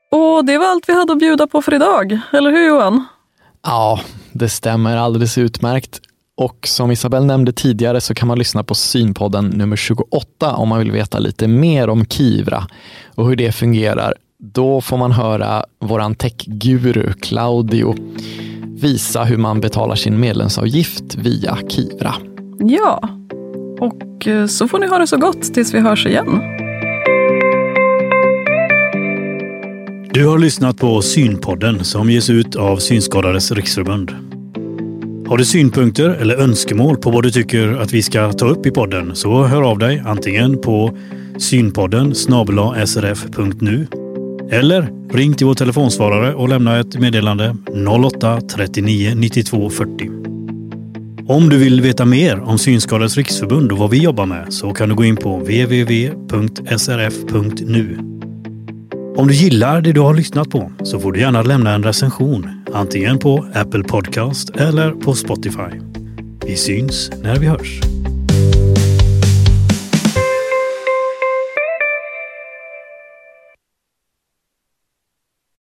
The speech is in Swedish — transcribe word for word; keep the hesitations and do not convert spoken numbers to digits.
Och det var allt vi hade att bjuda på för idag, eller hur Johan? Ja, det stämmer alldeles utmärkt. Och som Isabelle nämnde tidigare så kan man lyssna på Synpodden nummer tjugoåtta om man vill veta lite mer om Kivra och hur det fungerar. Då får man höra våran techguru Claudio visa hur man betalar sin medlemsavgift via Kivra. Ja, och så får ni ha det så gott tills vi hörs igen. Du har lyssnat på Synpodden som ges ut av Synskadades riksförbund. Har du synpunkter eller önskemål på vad du tycker att vi ska ta upp i podden så hör av dig antingen på synpodden snabel-a s r f punkt n u eller ring till vår telefonsvarare och lämna ett meddelande noll åtta trettionio nittiotvå fyrtio. Om du vill veta mer om Synskadades riksförbund och vad vi jobbar med så kan du gå in på w w w punkt s r f punkt n u. Om du gillar det du har lyssnat på så får du gärna lämna en recension antingen på Apple Podcast eller på Spotify. Vi syns när vi hörs.